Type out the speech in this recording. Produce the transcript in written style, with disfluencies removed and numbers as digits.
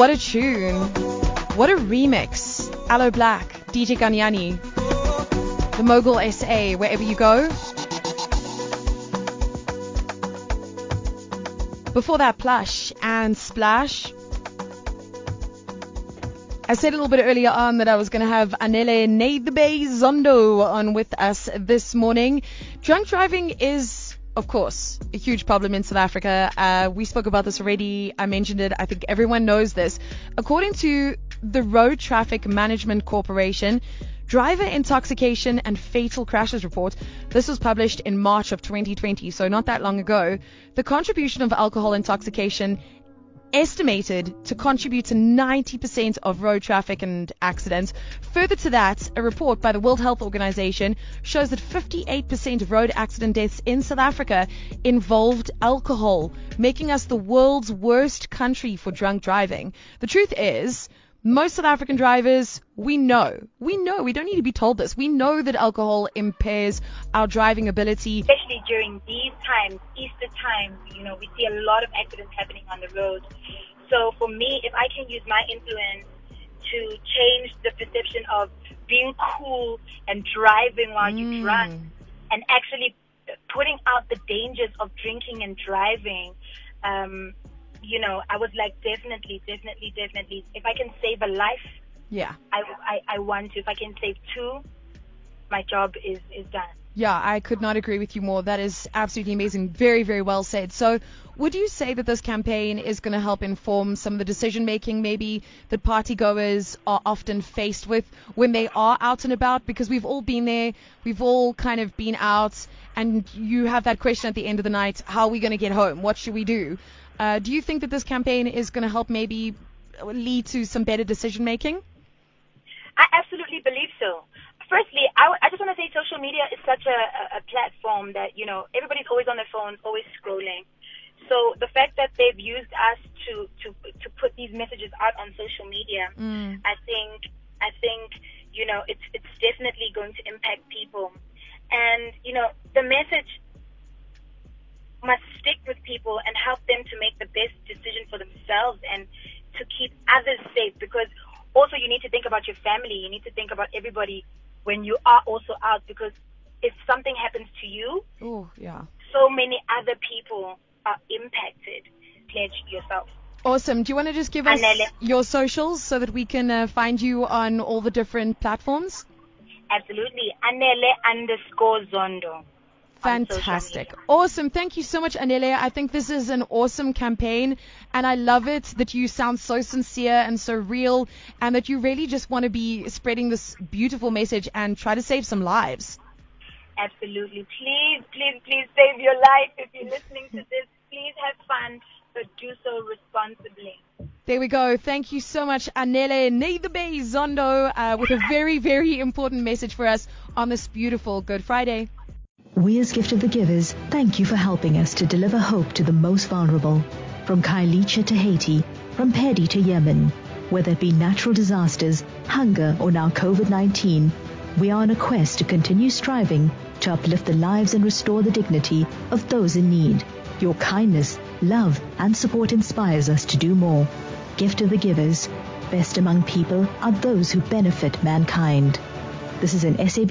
What a tune. What a remix. Aloe Black, DJ Ganyani, The Mogul SA, Wherever You Go. Before that, Plush and Splash. I said a little bit earlier on that I was going to have Anele Neidebe Zondo on with us this morning. Drunk driving is, of course, a huge problem in South Africa. We spoke about this already. I mentioned it. I think everyone knows this. According to the Road Traffic Management Corporation, Driver Intoxication and Fatal Crashes Report, this was published in March of 2020, so not that long ago, the contribution of alcohol intoxication estimated to contribute to 90% of road traffic and accidents. Further to that, a report by the World Health Organization shows that 58% of road accident deaths in South Africa involved alcohol, making us the world's worst country for drunk driving. The truth is, most South African drivers, we know, we don't need to be told this. We know that alcohol impairs our driving ability. Especially during these times, Easter time, we see a lot of accidents happening on the road. So for me, if I can use my influence to change the perception of being cool and driving while you're drunk and actually putting out the dangers of drinking and driving, I was like, definitely. If I can save a life, yeah, I want to. If I can save two, my job is done. Yeah, I could not agree with you more. That is absolutely amazing. Very, very well said. So would you say that this campaign is going to help inform some of the decision making maybe that party goers are often faced with when they are out and about? Because we've all been there. We've all kind of been out, and you have that question at the end of the night, how are we going to get home? What should we do? Do you think that this campaign is going to help maybe lead to some better decision making? I absolutely believe so. Firstly, I just want to say social media is such a platform that, everybody's always on their phones, always scrolling. So the fact that they've used us to put these messages out on social media, I think, it's definitely going to impact people. And, the message must stick with people and help them to make the best decision for themselves and to keep others safe, because also you need to think about your family. You need to think about everybody when you are also out, because if something happens to you, so many other people are impacted. Pledge yourself. Awesome. Do you want to just give us your socials so that we can find you on all the different platforms? Absolutely. Anele_Zondo. Fantastic. Awesome. Thank you so much, Anele. I think this is an awesome campaign, and I love it that you sound so sincere and so real, and that you really just want to be spreading this beautiful message and try to save some lives. Absolutely. Please save your life. If you're listening to this, please have fun, but do so responsibly. There we go. Thank you so much, Anele Neidebe Zondo, with a very, very important message for us on this beautiful Good Friday. We as Gift of the Givers thank you for helping us to deliver hope to the most vulnerable. From Khayelitsha to Haiti, from Pedi to Yemen, whether it be natural disasters, hunger, or now COVID-19, we are on a quest to continue striving to uplift the lives and restore the dignity of those in need. Your kindness, love, and support inspires us to do more. Gift of the Givers. Best among people are those who benefit mankind. This is an SAB